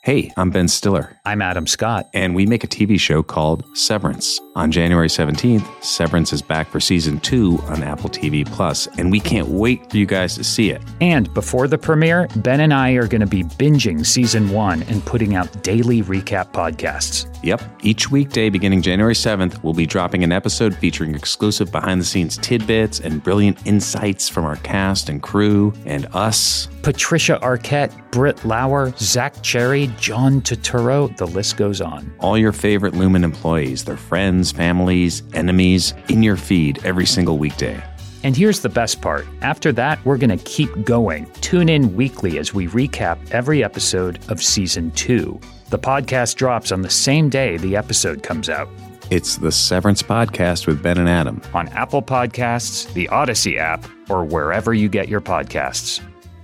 Hey, I'm Ben Stiller. I'm Adam Scott. And we make a TV show called Severance. On January 17th, Severance is back for Season 2 on Apple TV+, and we can't wait for you guys to see it. And before the premiere, Ben and I are going to be binging Season 1 and putting out daily recap podcasts. Yep. Each weekday beginning January 7th, we'll be dropping an episode featuring exclusive behind-the-scenes tidbits and brilliant insights from our cast and crew and us. Patricia Arquette, Britt Lauer, Zach Cherry, John Turturro, the list goes on. All your favorite Lumen employees, their friends, families, enemies, in your feed every single weekday. And here's the best part. After that, we're going to keep going. Tune in weekly as we recap every episode of Season 2. The podcast drops on the same day the episode comes out. It's the Severance Podcast with Ben and Adam. On Apple Podcasts, the Odyssey app, or wherever you get your podcasts.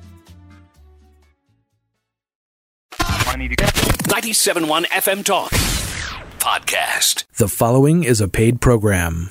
97.1 FM Talk Podcast. The following is a paid program.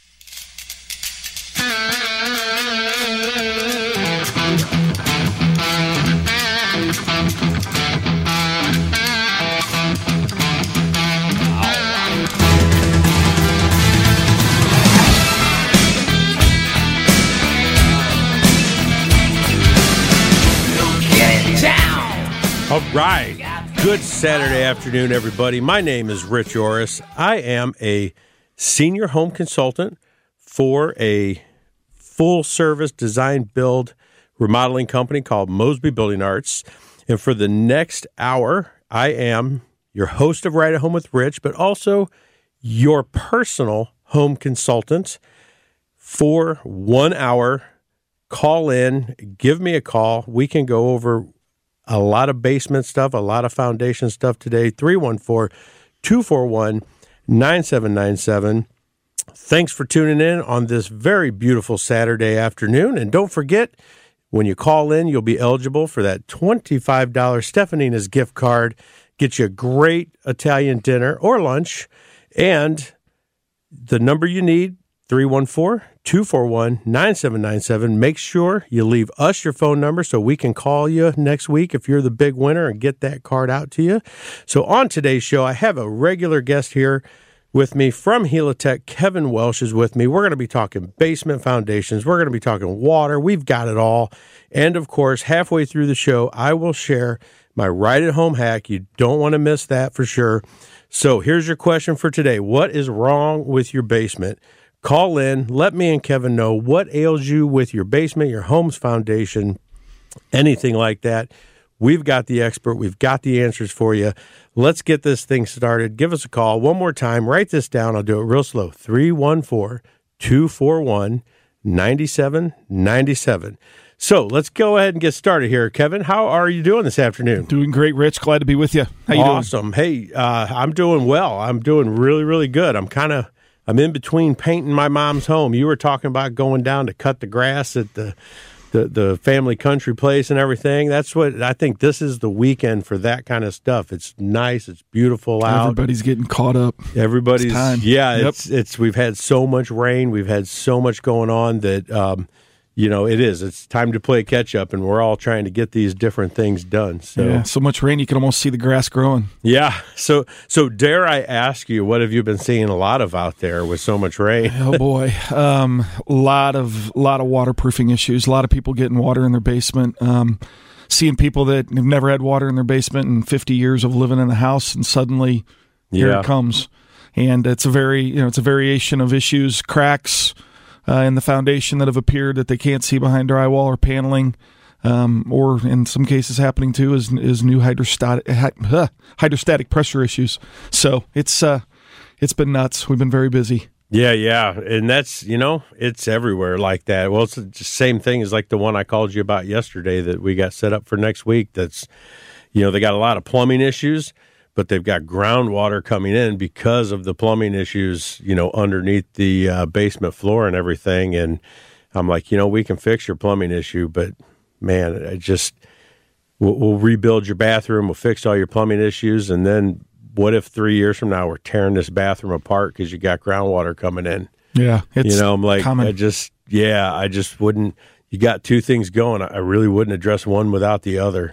All right. Good Saturday afternoon, everybody. My name is Rich Orris. I am a senior home consultant for a full-service design build remodeling company called Mosby Building Arts. And for the next hour, I am your host of Ride at Home with Rich, but also your personal home consultant for 1 hour. Call in, give me a call. We can go over a lot of basement stuff, a lot of foundation stuff today. 314-241-9797. Thanks for tuning in on this very beautiful Saturday afternoon. And don't forget, when you call in, you'll be eligible for that $25 Stefanina's gift card. Get you a great Italian dinner or lunch. And the number you need, 314-241-9797. Make sure you leave us your phone number so we can call you next week if you're the big winner and get that card out to you. So on today's show, I have a regular guest here with me from Helitech. Kevin Welsh is with me. We're going to be talking basement foundations. We're going to be talking water. We've got it all. And, of course, halfway through the show, I will share my ride-at-home hack. You don't want to miss that for sure. So here's your question for today. What is wrong with your basement? Call in. Let me and Kevin know what ails you with your basement, your home's foundation, anything like that. We've got the expert. We've got the answers for you. Let's get this thing started. Give us a call. One more time. Write this down. I'll do it real slow. 314-241-9797. So let's go ahead and get started here. Kevin, how are you doing this afternoon? Doing great, Rich. Glad to be with you. How you doing? Awesome. Hey, I'm doing well. I'm doing really, really good. I'm in between painting my mom's home. You were talking about going down to cut the grass at the family country place and everything. That's what I think. This is the weekend for that kind of stuff. It's nice. It's beautiful out. Everybody's getting caught up. Everybody's time. Yeah. Yep. It's we've had so much rain. We've had so much going on that it's time to play catch up, and we're all trying to get these different things done. So yeah, so much rain you can almost see the grass growing. Yeah. So dare I ask you, what have you been seeing a lot of out there with so much rain? Oh boy, a lot of waterproofing issues. A lot of people getting water in their basement. Seeing people that have never had water in their basement in 50 years of living in a house, and suddenly here it comes. And it's a variation of issues, cracks in the foundation that have appeared that they can't see behind drywall or paneling, or in some cases happening too is new hydrostatic pressure issues. So it's been nuts. We've been very busy. Yeah, and that's it's everywhere like that. Well, it's the same thing as like the one I called you about yesterday that we got set up for next week. That's they got a lot of plumbing issues, but they've got groundwater coming in because of the plumbing issues, underneath the basement floor and everything. And I'm like, we can fix your plumbing issue, but man, we'll rebuild your bathroom. We'll fix all your plumbing issues. And then what if 3 years from now we're tearing this bathroom apart because you got groundwater coming in? Yeah. It's I'm like, common. I just wouldn't, you got two things going. I really wouldn't address one without the other.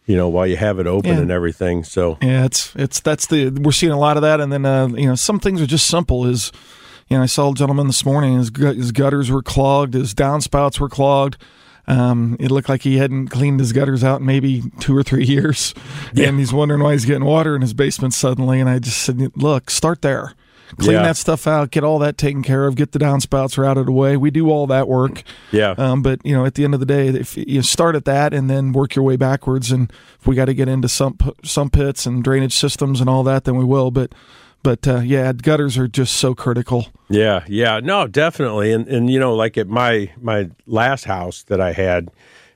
while you have it open and everything. So yeah, we're seeing a lot of that. And then, some things are just simple. I saw a gentleman this morning, his gutters were clogged, his downspouts were clogged. It looked like he hadn't cleaned his gutters out in maybe 2 or 3 years. Yeah. And he's wondering why he's getting water in his basement suddenly. And I just said, look, start there. Clean that stuff out, get all that taken care of, get the downspouts routed away. We do all that work. Yeah. But, at the end of the day, if you start at that and then work your way backwards, and if we got to get into some pits and drainage systems and all that, then we will. But gutters are just so critical. Yeah. No, definitely. And like at my last house that I had,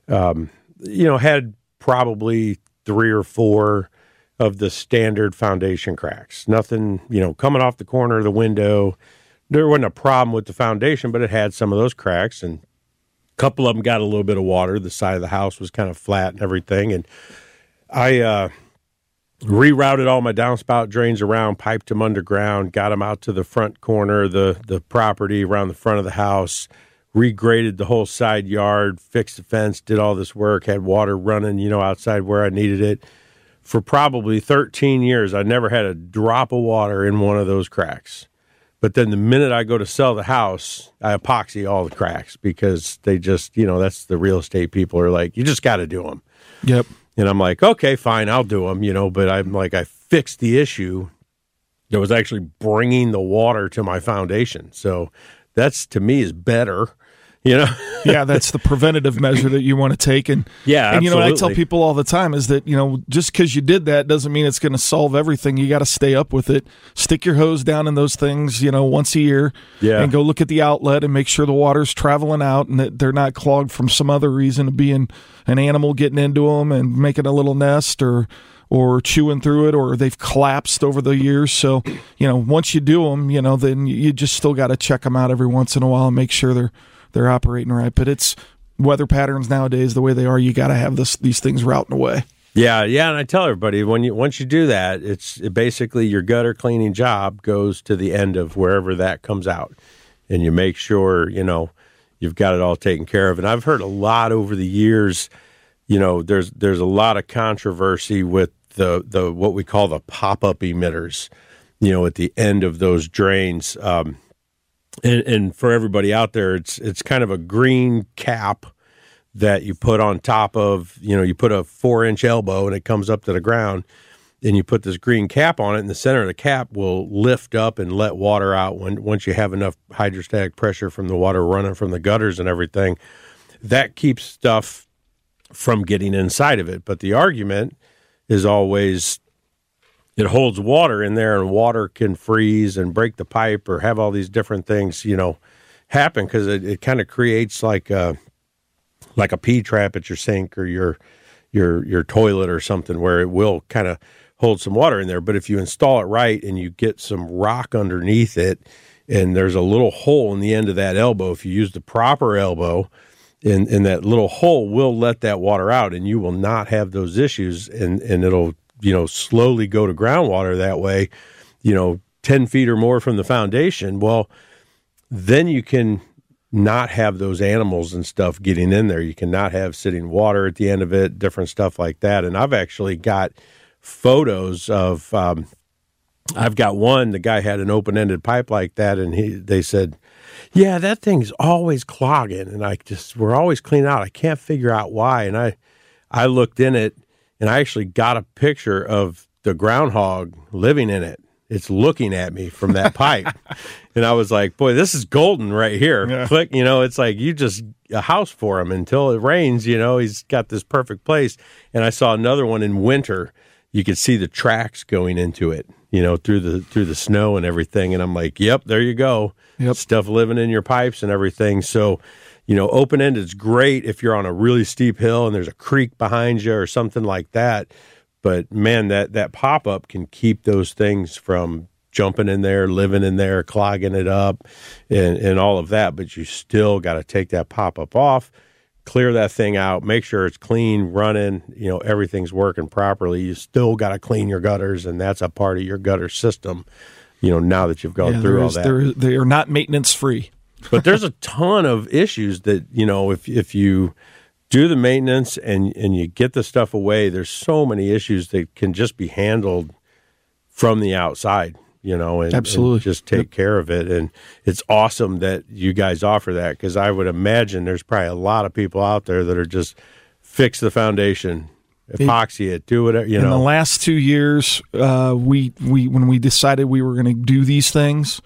had probably 3 or 4 of the standard foundation cracks. Nothing, coming off the corner of the window. There wasn't a problem with the foundation, but it had some of those cracks, and a couple of them got a little bit of water. The side of the house was kind of flat and everything. And I rerouted all my downspout drains around, piped them underground, got them out to the front corner of the property around the front of the house, regraded the whole side yard, fixed the fence, did all this work, had water running, outside where I needed it. For probably 13 years, I never had a drop of water in one of those cracks. But then the minute I go to sell the house, I epoxy all the cracks because they just, that's the real estate people are like, you just got to do them. Yep. And I'm like, okay, fine, I'll do them, but I'm like, I fixed the issue that was actually bringing the water to my foundation. So that's, to me, is better. Yeah, that's the preventative measure that you want to take. And absolutely. What I tell people all the time is that, just because you did that doesn't mean it's going to solve everything. You got to stay up with it. Stick your hose down in those things, once a year. Yeah. And go look at the outlet and make sure the water's traveling out and that they're not clogged from some other reason of being an animal getting into them and making a little nest or chewing through it, or they've collapsed over the years. So, once you do them, then you just still got to check them out every once in a while and make sure they're operating right. But it's weather patterns nowadays the way they are. You got to have these things routing away. Yeah, and I tell everybody once you do that, it's basically your gutter cleaning job goes to the end of wherever that comes out, and you make sure you've got it all taken care of. And I've heard a lot over the years. There's a lot of controversy with the what we call the pop-up emitters. At the end of those drains. And for everybody out there, it's kind of a green cap that you put on top of, you put a 4-inch elbow and it comes up to the ground, and you put this green cap on it, and the center of the cap will lift up and let water out once you have enough hydrostatic pressure from the water running from the gutters and everything. That keeps stuff from getting inside of it. But the argument is always it holds water in there, and water can freeze and break the pipe or have all these different things, happen because it kind of creates like a P trap at your sink or your toilet or something where it will kind of hold some water in there. But if you install it right and you get some rock underneath it, and there's a little hole in the end of that elbow, if you use the proper elbow, in that little hole will let that water out, and you will not have those issues, and it'll slowly go to groundwater that way, 10 feet or more from the foundation. Well, then you can not have those animals and stuff getting in there. You cannot have sitting water at the end of it, different stuff like that. And I've actually got photos of, I've got one, the guy had an open-ended pipe like that, and they said, yeah, that thing's always clogging. And we're always cleaning out. I can't figure out why. And I looked in it, and I actually got a picture of the groundhog living in it. It's looking at me from that pipe. And I was like, boy, this is golden right here. Yeah. Click, it's like you just a house for him until it rains, he's got this perfect place. And I saw another one in winter. You could see the tracks going into it, through the snow and everything. And I'm like, yep, there you go. Yep. Stuff living in your pipes and everything. So, open-ended is great if you're on a really steep hill and there's a creek behind you or something like that. But, man, that pop-up can keep those things from jumping in there, living in there, clogging it up, and all of that. But you still got to take that pop-up off, clear that thing out, make sure it's clean, running, everything's working properly. You still got to clean your gutters, and that's a part of your gutter system, now that you've gone through all that. They are not maintenance-free. But there's a ton of issues that, if you do the maintenance and you get the stuff away, there's so many issues that can just be handled from the outside, and, Absolutely. and just take care of it. And it's awesome that you guys offer that, because I would imagine there's probably a lot of people out there that are just fix the foundation, epoxy it, do whatever, In the last 2 years, we when we decided we were going to do these things,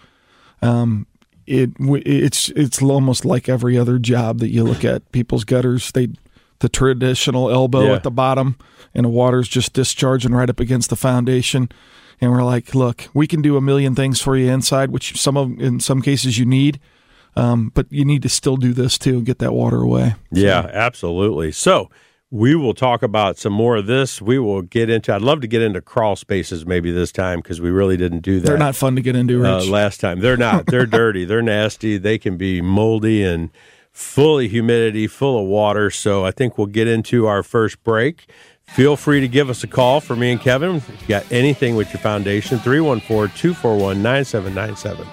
it's almost like every other job that you look at. People's gutters, the traditional elbow at the bottom, and the water's just discharging right up against the foundation. And we're like, look, we can do a million things for you inside, which in some cases you need, but you need to still do this too and get that water away. Yeah, absolutely. So we will talk about some more of this. We will get into, I'd love to get into crawl spaces maybe this time, because we really didn't do that. They're not fun to get into, Rich. Last time. They're not. They're dirty. They're nasty. They can be moldy and full of humidity, full of water. So I think we'll get into our first break. Feel free to give us a call for me and Kevin. If you got anything with your foundation, 314-241-9797.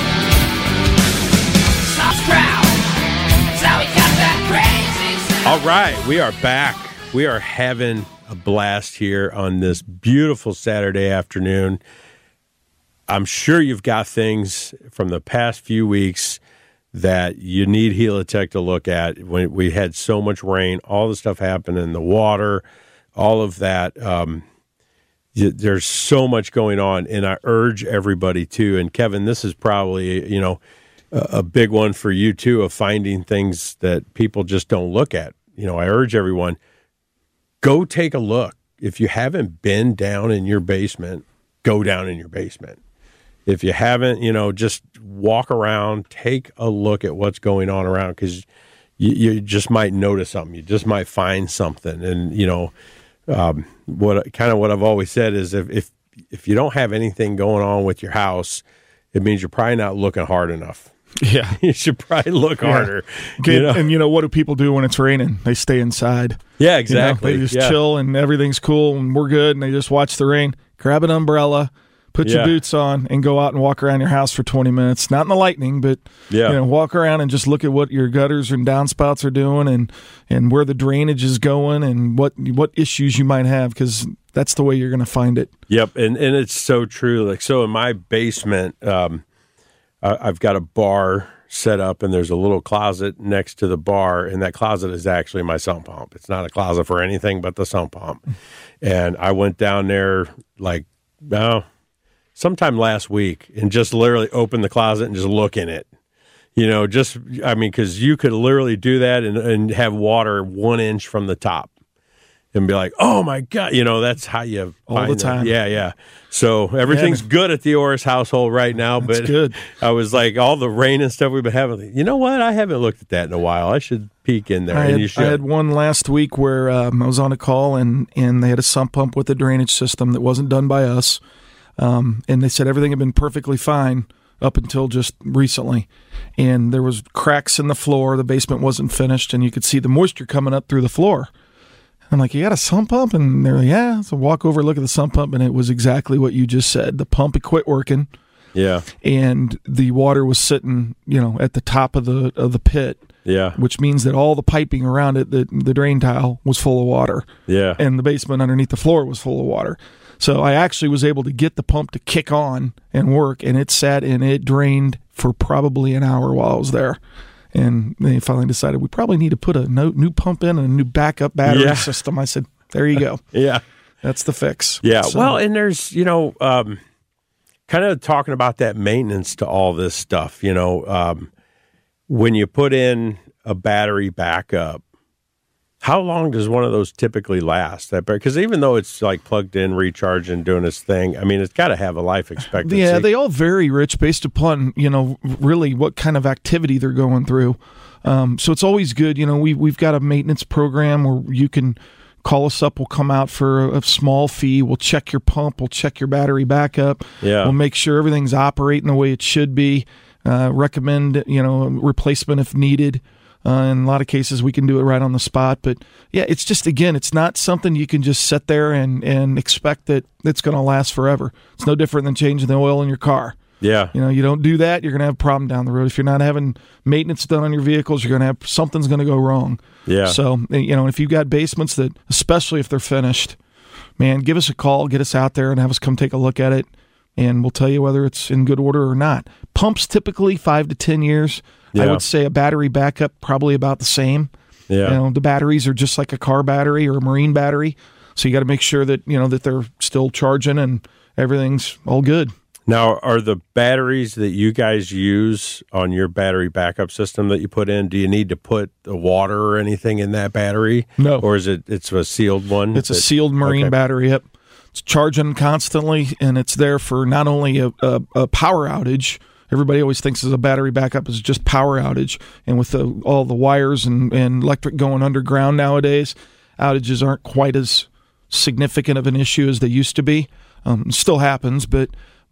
All right, we are back. We are having a blast here on this beautiful Saturday afternoon. I'm sure you've got things from the past few weeks that you need Helitech to look at. When we had so much rain, all the stuff happened in the water, all of that. There's so much going on, and I urge everybody to. And Kevin, this is probably a big one for you too, of finding things that people just don't look at. I urge everyone, go take a look. If you haven't been down in your basement, go down in your basement. If you haven't, just walk around, take a look at what's going on around, because you just might notice something. You just might find something. And, what I've always said is if you don't have anything going on with your house, it means you're probably not looking hard enough. Yeah. You should probably look harder. And what do people do when it's raining? They stay inside. Yeah, exactly. They just chill and everything's cool and we're good, and they just watch the rain. Grab an umbrella, put your boots on, and go out and walk around your house for 20 minutes. Not in the lightning, but walk around and just look at what your gutters and downspouts are doing, and where the drainage is going, and what issues you might have, because that's the way you're going to find it. Yep, and it's so true. Like, so in my basement, I've got a bar set up, and there's a little closet next to the bar, and that closet is actually my sump pump. It's not a closet for anything but the sump pump. And I went down there sometime last week and just literally opened the closet and just look in it. Because you could literally do that and have water 1 inch from the top and be like, oh my God, that's how you all the time. Yeah. So everything's good at the Orris household right now, That's but good. I was like, all the rain and stuff we've been having, you know what? I haven't looked at that in a while. I should peek in there. I had one last week where I was on a call and they had a sump pump with a drainage system that wasn't done by us. And they said everything had been perfectly fine up until just recently. And there was cracks in the floor. The basement wasn't finished, and you could see the moisture coming up through the floor. I'm like, you got a sump pump? And they're like, yeah. So walk over, look at the sump pump, and it was exactly what you just said. The pump had quit working. Yeah. And the water was sitting, at the top of the pit. Yeah. Which means that all the piping around it, the drain tile, was full of water. Yeah. And the basement underneath the floor was full of water. So I actually was able to get the pump to kick on and work, and it sat and it drained for probably an hour while I was there. And they finally decided we probably need to put a new pump in and a new backup battery system. I said, there you go. Yeah. That's the fix. Yeah. So, well, and there's, kind of talking about that maintenance to all this stuff, when you put in a battery backup, how long does one of those typically last? Because even though it's like plugged in, recharging, doing its thing, it's got to have a life expectancy. Yeah, they all vary, Rich, based upon, really what kind of activity they're going through. So it's always good. We've got a maintenance program where you can call us up. We'll come out for a small fee. We'll check your pump. We'll check your battery backup. Yeah. We'll make sure everything's operating the way it should be. Recommend, replacement if needed. In a lot of cases, we can do it right on the spot. But, yeah, it's just, again, it's not something you can just sit there and expect that it's going to last forever. It's no different than changing the oil in your car. Yeah. You don't do that, you're going to have a problem down the road. If you're not having maintenance done on your vehicles, you're going to have something's going to go wrong. Yeah. So, if you've got basements that, especially if they're finished, man, give us a call, get us out there and have us come take a look at it, and we'll tell you whether it's in good order or not. Pumps typically 5 to 10 years. Yeah. I would say a battery backup probably about the same. Yeah. The batteries are just like a car battery or a marine battery. So you got to make sure that, that they're still charging and everything's all good. Now, are the batteries that you guys use on your battery backup system that you put in, do you need to put the water or anything in that battery? No. Or is it's a sealed one? It's a sealed marine battery. Yep. It's charging constantly, and it's there for not only a power outage. Everybody always thinks a battery backup is just power outage. And with all the wires and electric going underground nowadays, outages aren't quite as significant of an issue as they used to be. Still happens, but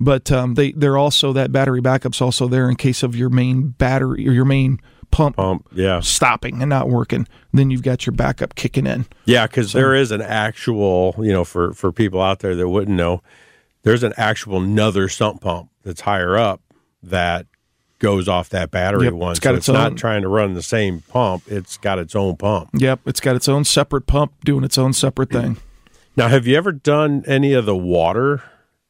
they're also, that battery backup's also there in case of your main battery or your main pump stopping and not working. Then you've got your backup kicking in. Yeah, because there is an actual, for people out there that wouldn't know, there's an actual another sump pump that's higher up that goes off that battery one. It's not trying to run the same pump. It's got its own pump. Yep, it's got its own separate pump doing its own separate thing. Now, have you ever done any of the water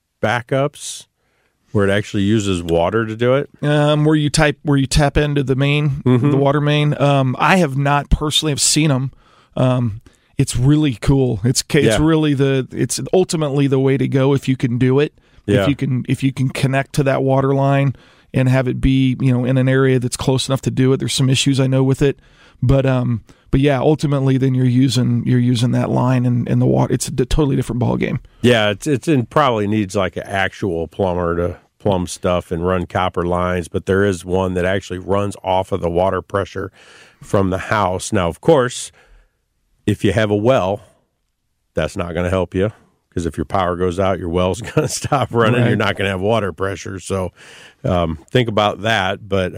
backups where it actually uses water to do it? Where you tap into the main, the water main. I have not personally have seen them. It's really cool. It's really it's ultimately the way to go if you can do it. Yeah. If you can connect to that water line and have it be in an area that's close enough to do it. There's some issues I know with it, but yeah, ultimately then you're using that line and the water. It's a totally different ball game. Yeah, it probably needs like an actual plumber to plumb stuff and run copper lines, but there is one that actually runs off of the water pressure from the house. Now, of course, if you have a well, that's not going to help you, because if your power goes out, your well's going to stop running. Right. You're not going to have water pressure. So think about that. But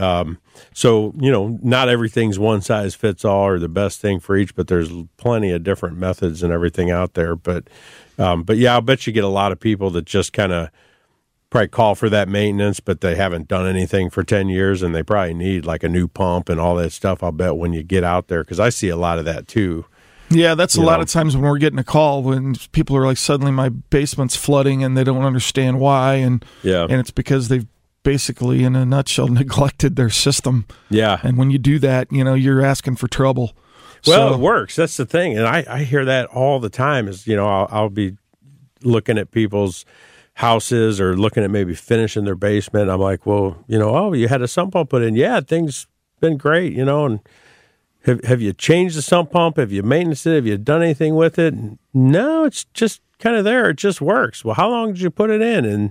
not everything's one size fits all or the best thing for each, but there's plenty of different methods and everything out there. But yeah, I'll bet you get a lot of people that just kind of probably call for that maintenance, but they haven't done anything for 10 years and they probably need like a new pump and all that stuff. I'll bet when you get out there, because I see a lot of that too. Yeah, that's a lot of times when we're getting a call when people are like, suddenly my basement's flooding and they don't understand why. And it's because they've basically, in a nutshell, neglected their system. Yeah. And when you do that, you're asking for trouble. Well, it works. That's the thing. And I hear that all the time is, I'll be looking at people's houses or looking at maybe finishing their basement. I'm like, well, you had a sump pump put in. Yeah, things been great, and have you changed the sump pump? Have you maintained it? Have you done anything with it? No, it's just kind of there. It just works. Well, how long did you put it in? And,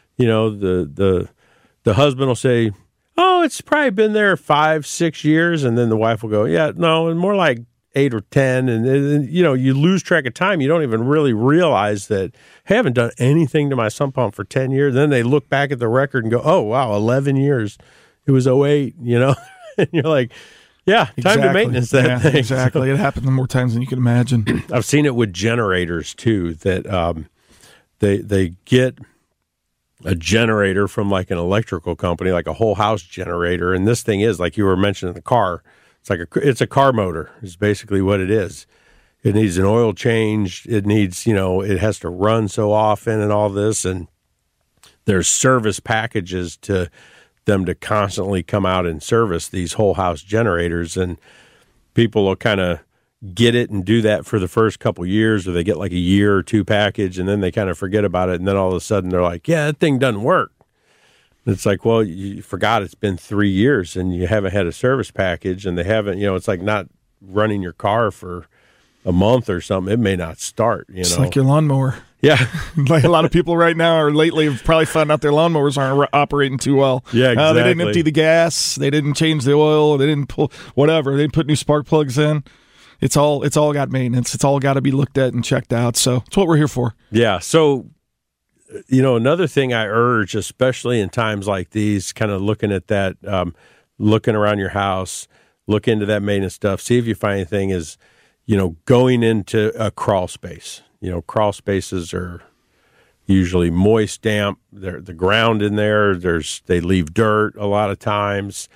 the husband will say, oh, it's probably been there 5-6 years. And then the wife will go, yeah, no, more like 8 or 10. And you lose track of time. You don't even really realize that, hey, I haven't done anything to my sump pump for 10 years. Then they look back at the record and go, oh, wow, 11 years. It was 08, and you're like, yeah, time to maintenance that thing. Exactly. It happens more times than you can imagine. I've seen it with generators too, that they get a generator from like an electrical company, like a whole house generator. And this thing is, like you were mentioning, the car. It's a car motor is basically what it is. It needs an oil change. It needs, it has to run so often and all this. And there's service packages to them to constantly come out and service these whole house generators, and people will kind of get it and do that for the first couple years, or they get like a year or two package and then they kind of forget about it, and then all of a sudden they're like, yeah, that thing doesn't work. And it's like, well, you forgot it's been 3 years and you haven't had a service package, and they haven't, it's like not running your car for a month or something. It may not start, It's like your lawnmower. Yeah. Like a lot of people right now or lately have probably found out their lawnmowers aren't operating too well. Yeah, exactly. They didn't empty the gas. They didn't change the oil. They didn't pull whatever. They didn't put new spark plugs in. It's all got maintenance. It's all got to be looked at and checked out. So it's what we're here for. Yeah. So, another thing I urge, especially in times like these, kind of looking at that, looking around your house, look into that maintenance stuff, see if you find anything, is, going into a crawl space. Crawl spaces are usually moist, damp. The ground in there, they leave dirt a lot of times.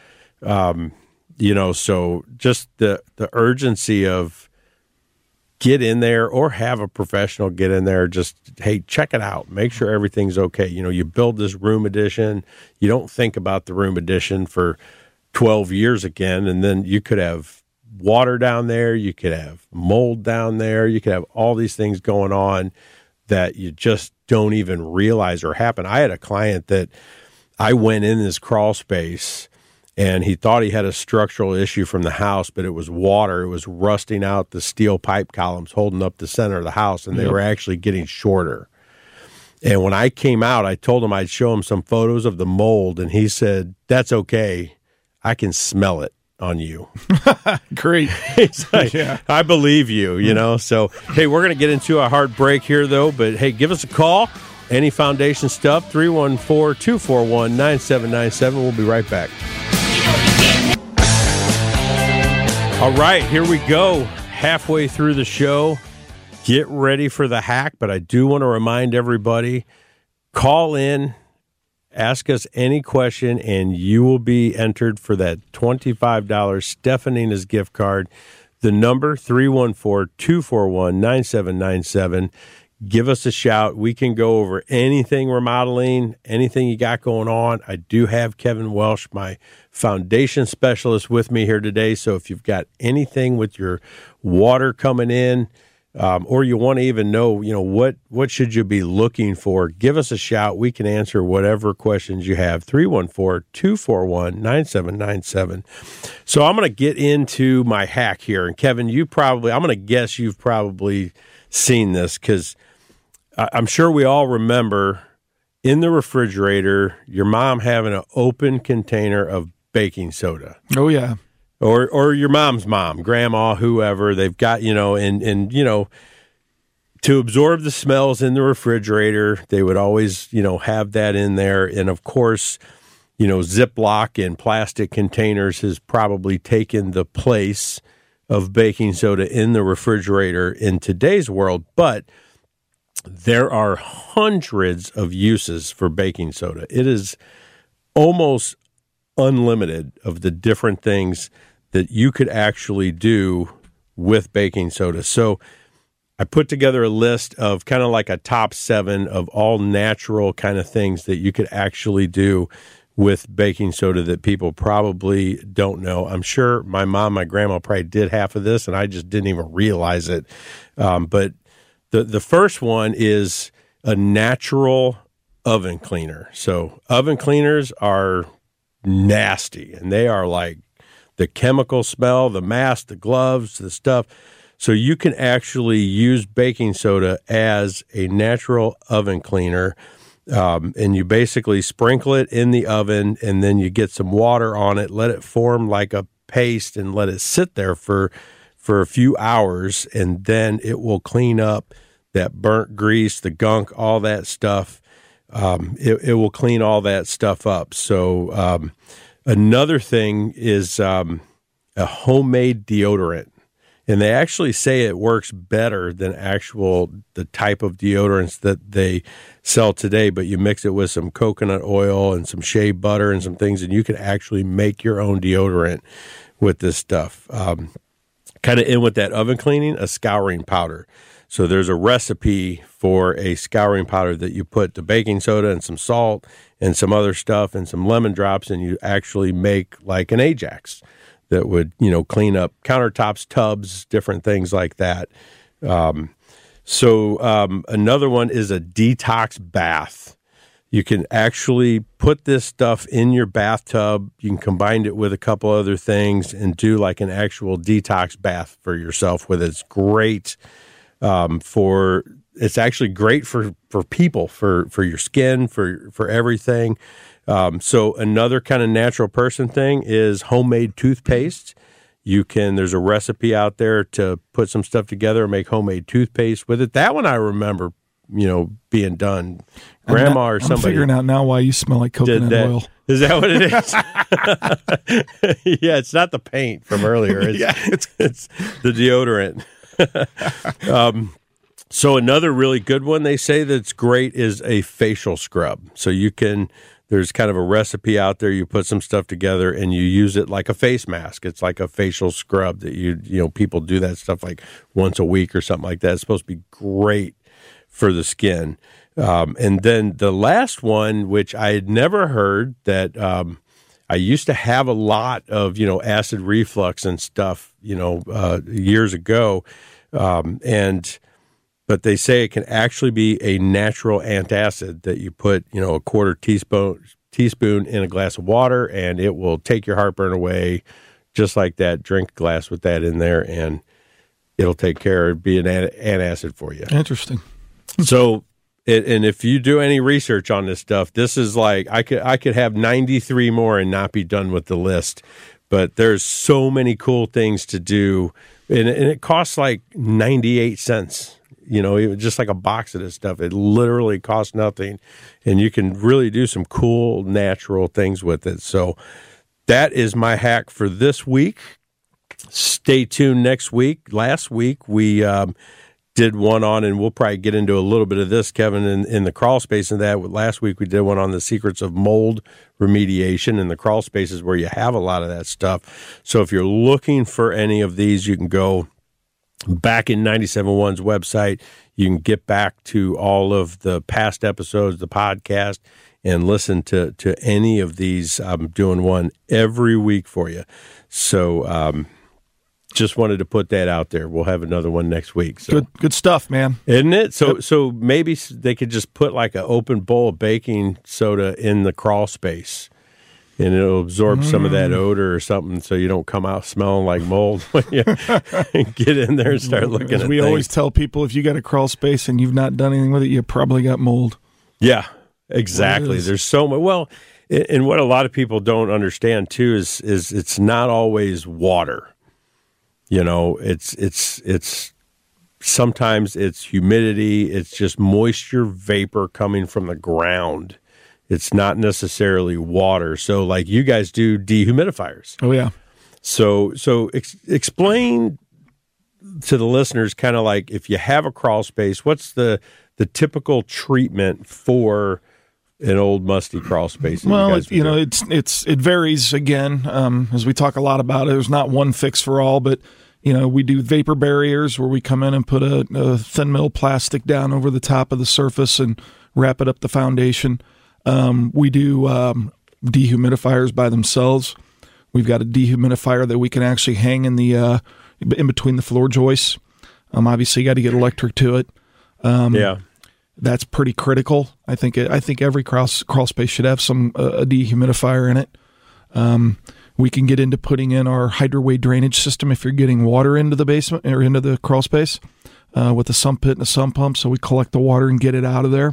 So just the urgency of get in there or have a professional get in there. Just, hey, check it out. Make sure everything's okay. You build this room addition. You don't think about the room addition for 12 years again, and then you could have water down there. You could have mold down there. You could have all these things going on that you just don't even realize are happening. I had a client that I went in this crawl space, and he thought he had a structural issue from the house, but it was water. It was rusting out the steel pipe columns holding up the center of the house, and they were actually getting shorter. And when I came out, I told him I'd show him some photos of the mold, and he said, "That's okay. I can smell it on you." Great. He's like, I believe you, So, hey, we're going to get into a hard break here, though. But, hey, give us a call. Any foundation stuff, 314-241-9797. We'll be right back. All right, here we go. Halfway through the show. Get ready for the hack, but I do want to remind everybody, call in, ask us any question, and you will be entered for that $25 Stefanina's gift card. The number, 314-241-9797. Give us a shout. We can go over anything remodeling, anything you got going on. I do have Kevin Welsh, my foundation specialist, with me here today. So if you've got anything with your water coming in, or you want to even know, what should you be looking for, give us a shout. We can answer whatever questions you have. 314-241-9797. So I'm going to get into my hack here. And Kevin, I'm going to guess you've probably seen this, because I'm sure we all remember in the refrigerator, your mom having an open container of baking soda. Oh, yeah. Or your mom's mom, grandma, whoever. They've got, to absorb the smells in the refrigerator, they would always, have that in there. And, of course, Ziploc and plastic containers has probably taken the place of baking soda in the refrigerator in today's world. But there are hundreds of uses for baking soda. It is almost unlimited of the different things that you could actually do with baking soda. So I put together a list of kind of like a top 7 of all natural kind of things that you could actually do with baking soda that people probably don't know. I'm sure my mom, my grandma probably did half of this, and I just didn't even realize it. But the first one is a natural oven cleaner. So oven cleaners are nasty, and they are like the chemical smell, the mask, the gloves, the stuff. So you can actually use baking soda as a natural oven cleaner. And you basically sprinkle it in the oven, and then you get some water on it, let it form like a paste, and let it sit there for a few hours, and then it will clean up that burnt grease, the gunk, all that stuff. It will clean all that stuff up. So another thing is a homemade deodorant. And they actually say it works better than the type of deodorants that they sell today, but you mix it with some coconut oil and some shea butter and some things, and you can actually make your own deodorant with this stuff. Kind of in with that oven cleaning, a scouring powder. So there's a recipe for a scouring powder that you put the baking soda and some salt and some other stuff and some lemon drops, and you actually make like an Ajax that would, clean up countertops, tubs, different things like that. So another one is a detox bath. You can actually put this stuff in your bathtub. You can combine it with a couple other things and do like an actual detox bath for yourself with it. It's great it's actually great for people, for your skin, for everything. So another kind of natural person thing is homemade toothpaste. There's a recipe out there to put some stuff together and make homemade toothpaste with it. That one I remember, being done. Grandma or somebody. I'm figuring out now why you smell like coconut oil. Is that what it is? Yeah, it's not the paint from earlier. It's the deodorant. So another really good one they say that's great is a facial scrub. So there's kind of a recipe out there. You put some stuff together and you use it like a face mask. It's like a facial scrub that people do that stuff like once a week or something like that. It's supposed to be great for the skin. And then the last one, which I had never heard, that I used to have a lot of, acid reflux and stuff, years ago. But they say it can actually be a natural antacid that you put, a quarter teaspoon in a glass of water, and it will take your heartburn away just like that. Drink a glass with that in there, and it'll take care of being an antacid for you. Interesting. So, and if you do any research on this stuff, this is like I could have 93 more and not be done with the list. But there's so many cool things to do, and it costs like 98 cents. Just like a box of this stuff. It literally costs nothing, and you can really do some cool natural things with it. So that is my hack for this week. Stay tuned next week. Last week we did one on, and we'll probably get into a little bit of this, Kevin, in the crawl space and that. Last week we did one on the secrets of mold remediation, and the crawl spaces where you have a lot of that stuff. So if you're looking for any of these, you can go back in 97.1's website. You can get back to all of the past episodes, the podcast, and listen to any of these. I'm doing one every week for you. So just wanted to put that out there. We'll have another one next week. So. Good stuff, man. Isn't it? So maybe they could just put like an open bowl of baking soda in the crawl space, and it'll absorb some of that odor or something, so you don't come out smelling like mold when you get in there and start looking at things. We always tell people, if you got a crawl space and you've not done anything with it, you probably got mold. Yeah, exactly. There's so much. Well, and what a lot of people don't understand too is it's not always water. It's sometimes it's humidity. It's just moisture vapor coming from the ground. It's not necessarily water. So like you guys do dehumidifiers. Oh, yeah. So explain to the listeners kind of like if you have a crawl space, what's the typical treatment for an old musty crawl space? Well, it varies again. As we talk a lot about it, there's not one fix for all, but we do vapor barriers where we come in and put a thin metal plastic down over the top of the surface and wrap it up the foundation. We do dehumidifiers by themselves. We've got a dehumidifier that we can actually hang in the in between the floor joists. Obviously, you got to get electric to it. That's pretty critical. I think every crawl space should have a dehumidifier in it. We can get into putting in our HydroWay drainage system if you're getting water into the basement or into the crawl space with a sump pit and a sump pump, so we collect the water and get it out of there.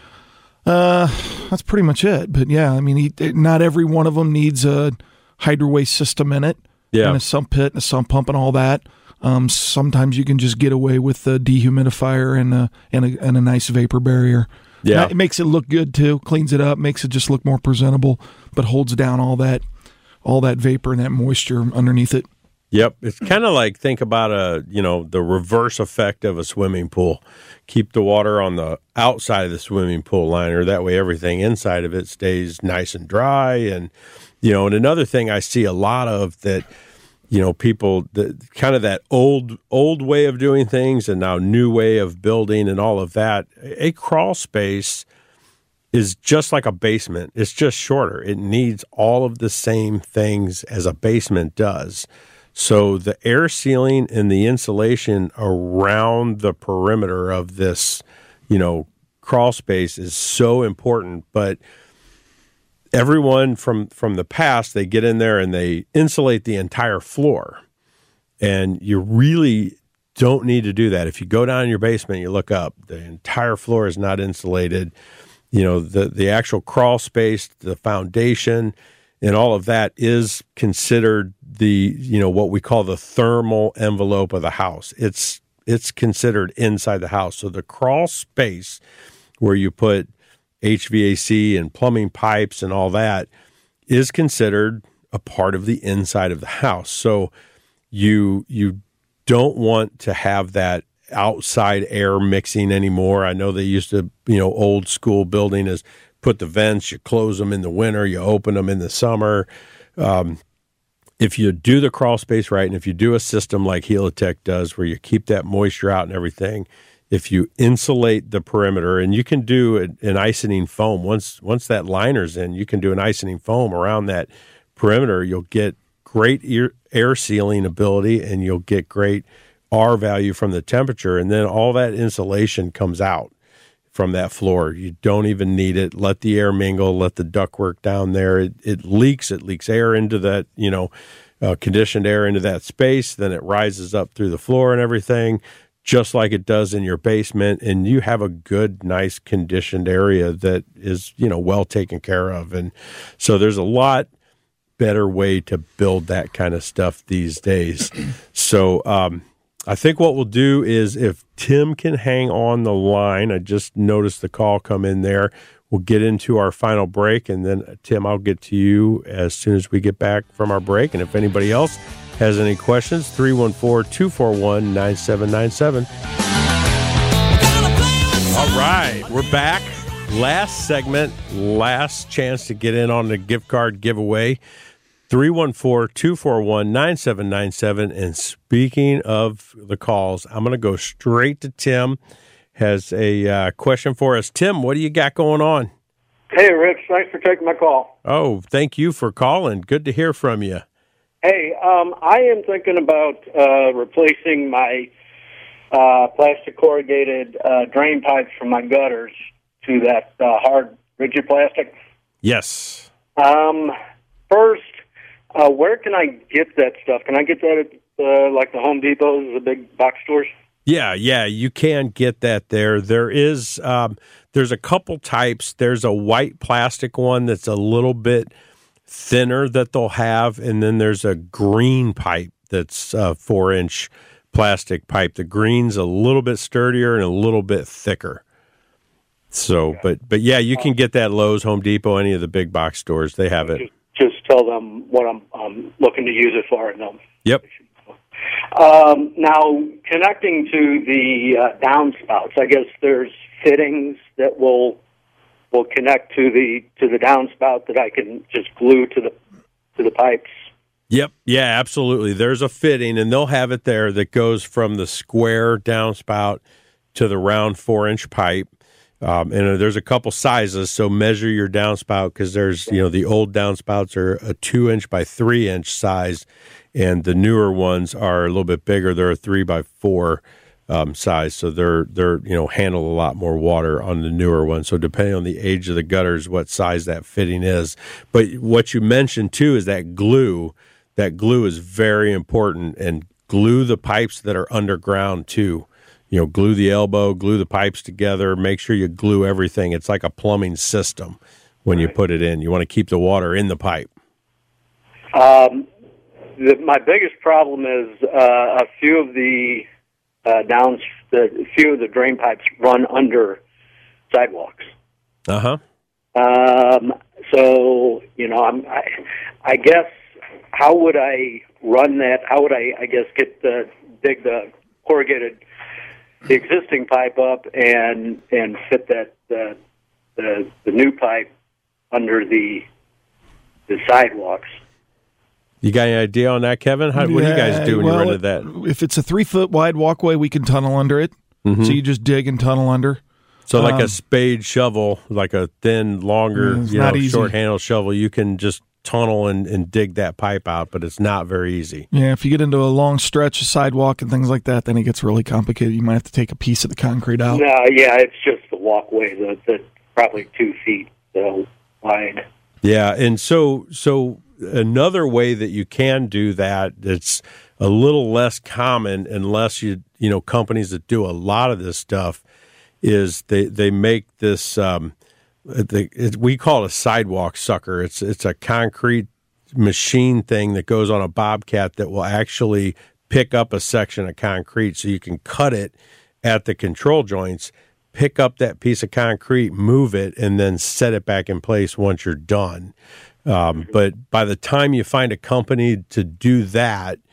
That's pretty much it. But yeah, I mean, not every one of them needs a HydroWay system in it, and a sump pit and a sump pump and all that. Sometimes you can just get away with the dehumidifier and a nice vapor barrier. Yeah, it makes it look good too. Cleans it up, makes it just look more presentable, but holds down all that vapor and that moisture underneath it. Yep. It's kind of like, think about the reverse effect of a swimming pool. Keep the water on the outside of the swimming pool liner. That way everything inside of it stays nice and dry. And, and another thing I see a lot of that, people, kind of that old way of doing things and now new way of building and all of that. A crawl space is just like a basement. It's just shorter. It needs all of the same things as a basement does. So the air sealing and the insulation around the perimeter of this, crawl space is so important. But everyone from the past, they get in there and they insulate the entire floor. And you really don't need to do that. If you go down in your basement, you look up, the entire floor is not insulated. The actual crawl space, the foundation, and all of that is considered what we call the thermal envelope of the house. It's considered inside the house. So the crawl space where you put HVAC and plumbing pipes and all that is considered a part of the inside of the house. So you don't want to have that outside air mixing anymore. I know they used to, old school building is put the vents, you close them in the winter, you open them in the summer. If you do the crawl space right, and if you do a system like Helitech does where you keep that moisture out and everything, if you insulate the perimeter, and you can do an isoning foam, once that liner's in, you can do an isoning foam around that perimeter, you'll get great air sealing ability, and you'll get great R value from the temperature, and then all that insulation comes out from that floor. You don't even need it. Let the air mingle, let the ductwork down there. It leaks air into that, conditioned air into that space, then it rises up through the floor and everything, just like it does in your basement, and you have a good, nice conditioned area that is, well taken care of. And so there's a lot better way to build that kind of stuff these days. So I think what we'll do is, if Tim can hang on the line, I just noticed the call come in there, we'll get into our final break, and then Tim, I'll get to you as soon as we get back from our break. And if anybody else has any questions, 314-241-9797. All right, we're back. Last segment, last chance to get in on the gift card giveaway. 314-241-9797. And speaking of the calls, I'm going to go straight to Tim. Has a question for us. Tim, what do you got going on? Hey, Rich. Thanks for taking my call. Oh, thank you for calling. Good to hear from you. Hey, I am thinking about replacing my plastic corrugated drain pipes from my gutters to that hard, rigid plastic. Yes. First, where can I get that stuff? Can I get that at like the Home Depots, the big box stores? Yeah, you can get that there. There is, there's a couple types. There's a white plastic one that's a little bit thinner that they'll have, and then there's a green pipe that's a 4-inch plastic pipe. The green's a little bit sturdier and a little bit thicker. So, but yeah, you can get that Lowe's, Home Depot, any of the big box stores. They have it. Just tell them what I'm looking to use it for, and they'll. Yep. Now, connecting to the downspouts, I guess there's fittings that will connect to the downspout that I can just glue to the pipes. Yep. Yeah, absolutely. There's a fitting, and they'll have it there that goes from the square downspout to the round 4-inch pipe. And there's a couple sizes, so measure your downspout, because there's, the old downspouts are a 2-inch by 3-inch size, and the newer ones are a little bit bigger. They're a 3 by 4 size, so they're handle a lot more water on the newer ones. So depending on the age of the gutters, what size that fitting is. But what you mentioned too is that glue. That glue is very important, and glue the pipes that are underground too. Glue the elbow, glue the pipes together, make sure you glue everything. It's like a plumbing system when you put it in. You want to keep the water in the pipe. My biggest problem is a few of the few of the drain pipes run under sidewalks. Uh-huh. So, I guess, how would I run that? How would I guess, dig the corrugated, the existing pipe up and fit that the new pipe under the sidewalks? You got any idea on that, Kevin? What do you guys do when you run into that? If it's a 3-foot wide walkway, we can tunnel under it. Mm-hmm. So you just dig and tunnel under. So like a spade shovel, like a thin, longer, short handle shovel, you can just tunnel and dig that pipe out, but it's not very easy. Yeah, if you get into a long stretch of sidewalk and things like that, then it gets really complicated. You might have to take a piece of the concrete out. No, yeah, it's just the walkway that's probably 2 feet wide. Yeah, and so another way that you can do that that's a little less common, unless companies that do a lot of this stuff, is they make this we call it a sidewalk sucker. It's a concrete machine thing that goes on a bobcat that will actually pick up a section of concrete, so you can cut it at the control joints, pick up that piece of concrete, move it, and then set it back in place once you're done. But by the time you find a company to do that,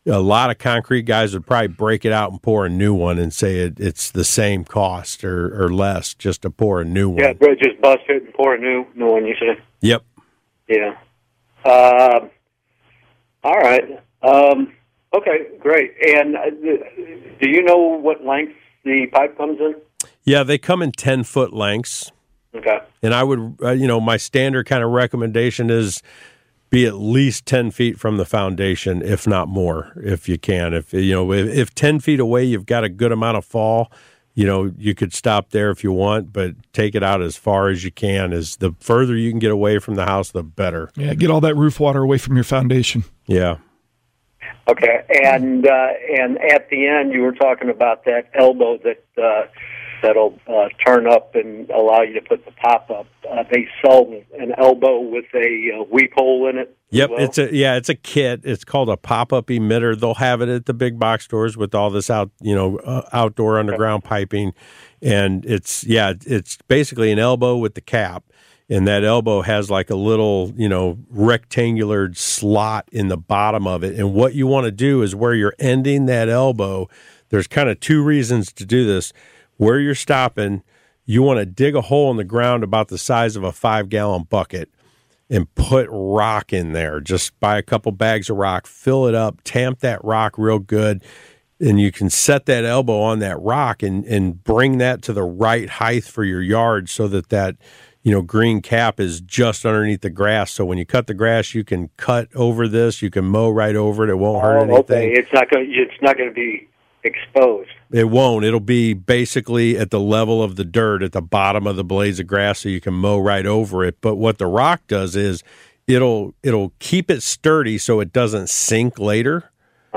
a lot of concrete guys would probably break it out and pour a new one and say it's the same cost or less just to pour a new one. Yeah, bro, just bust it and pour a new one, you say? Yep. Yeah. All right. Okay, great. And do you know what length the pipe comes in? Yeah, they come in 10-foot lengths. Okay. And I would, my standard kind of recommendation is be at least 10 feet from the foundation, if not more, if you can. If 10 feet away you've got a good amount of fall, you could stop there if you want, but take it out as far as you can. As the further you can get away from the house, the better. Yeah, get all that roof water away from your foundation. Yeah. Okay, and at the end you were talking about that elbow that'll turn up and allow you to put the pop up. They sell an elbow with a weep hole in it. Yep, well. It's a kit. It's called a pop-up emitter. They'll have it at the big box stores with all this outdoor underground piping, and it's basically an elbow with the cap, and that elbow has like a little rectangular slot in the bottom of it. And what you want to do is where you're ending that elbow. There's kind of two reasons to do this. Where you're stopping, you want to dig a hole in the ground about the size of a 5-gallon bucket and put rock in there. Just buy a couple bags of rock, fill it up, tamp that rock real good, and you can set that elbow on that rock and bring that to the right height for your yard so that green cap is just underneath the grass. So when you cut the grass, you can cut over this, you can mow right over it. It won't hurt anything. Okay, it's not going to be exposed. It won't. It'll be basically at the level of the dirt at the bottom of the blades of grass, so you can mow right over it. But what the rock does is it'll keep it sturdy so it doesn't sink later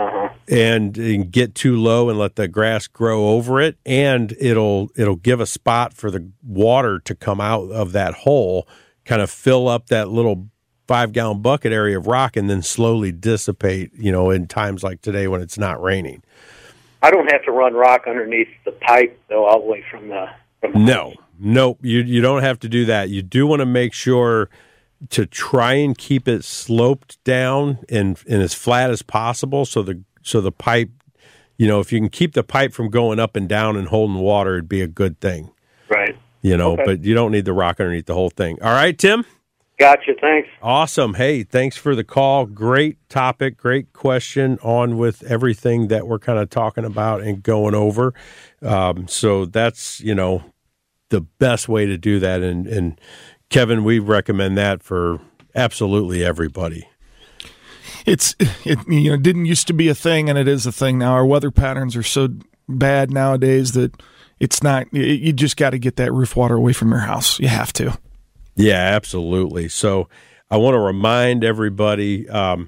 and get too low and let the grass grow over it. And it'll give a spot for the water to come out of that hole, kind of fill up that little 5-gallon bucket area of rock, and then slowly dissipate, in times like today when it's not raining. I don't have to run rock underneath the pipe, though, all the way from the No, nope. You don't have to do that. You do want to make sure to try and keep it sloped down and as flat as possible, so the pipe, if you can keep the pipe from going up and down and holding water, it'd be a good thing. Right. Okay. But you don't need the rock underneath the whole thing. All right, Tim? Gotcha, thanks. Awesome. Hey, thanks for the call. Great topic, great question on with everything that we're kind of talking about and going over. So that's, the best way to do that. And Kevin, we recommend that for absolutely everybody. It didn't used to be a thing, and it is a thing now. Our weather patterns are so bad nowadays that it's not, you just got to get that roof water away from your house. You have to. Yeah, absolutely. So I want to remind everybody to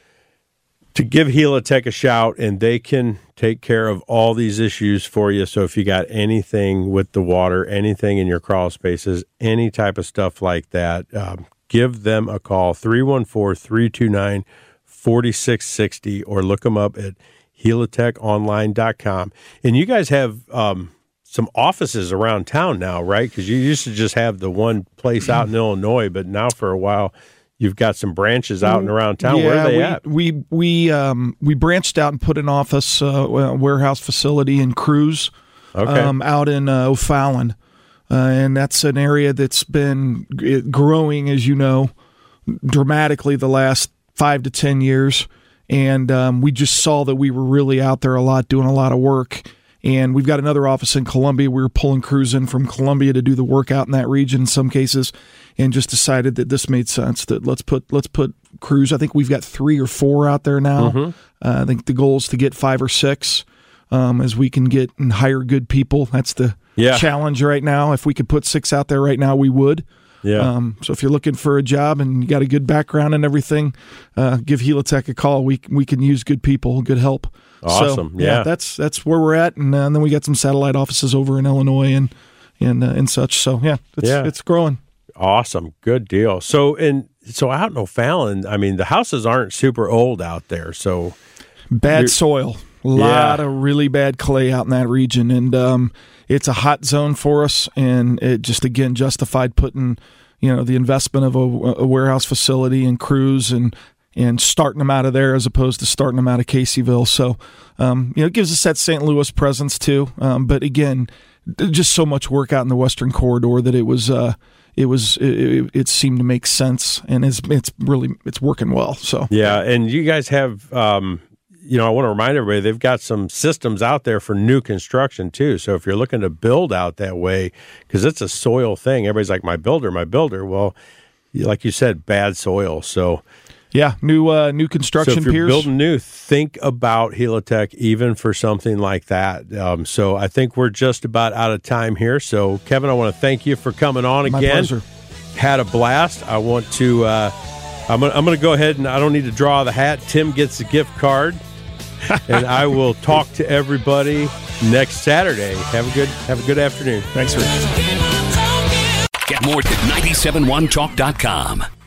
give Helitech a shout, and they can take care of all these issues for you. So if you got anything with the water, anything in your crawl spaces, any type of stuff like that, give them a call, 314-329-4660, or look them up at helitechonline.com. And you guys have some offices around town now, right? Because you used to just have the one place out in Illinois, but now for a while you've got some branches out and around town. Yeah, where are they at? We branched out and put an office warehouse facility in Cruz, out in O'Fallon, and that's an area that's been growing, as you know, dramatically the last 5 to 10 years. And we just saw that we were really out there a lot, doing a lot of work. And we've got another office in Columbia. We were pulling crews in from Columbia to do the work out in that region in some cases, and just decided that this made sense, that let's put crews. I think we've got 3 or 4 out there now. I think the goal is to get 5 or 6 as we can get and hire good people. That's the challenge right now. If we could put 6 out there right now, we would. Yeah. So if you're looking for a job and you got a good background and everything, give Helitech a call. We can use good people, good help. Awesome. So, that's where we're at, and then we got some satellite offices over in Illinois and such. So it's growing. Awesome, good deal. So out in O'Fallon, I mean, the houses aren't super old out there. So bad soil, a lot of really bad clay out in that region, and it's a hot zone for us. And it just again justified putting the investment of a warehouse facility and crews and and starting them out of there as opposed to starting them out of Caseyville. So, it gives us that St. Louis presence too. But again, just so much work out in the Western Corridor that it seemed to make sense, and it's working well. So yeah, and you guys have, I want to remind everybody they've got some systems out there for new construction too. So if you're looking to build out that way, because it's a soil thing, everybody's like my builder. Well, like you said, bad soil. So yeah, new construction. So if you're piers. building new, think about Helitech even for something like that. So I think we're just about out of time here. So Kevin, I want to thank you for coming on My again. pleasure. Had a blast. I want to. I'm going to go ahead and I don't need to draw the hat. Tim gets a gift card, and I will talk to everybody next Saturday. Have a good afternoon. Thanks, Rich. Get more at 971talk.com.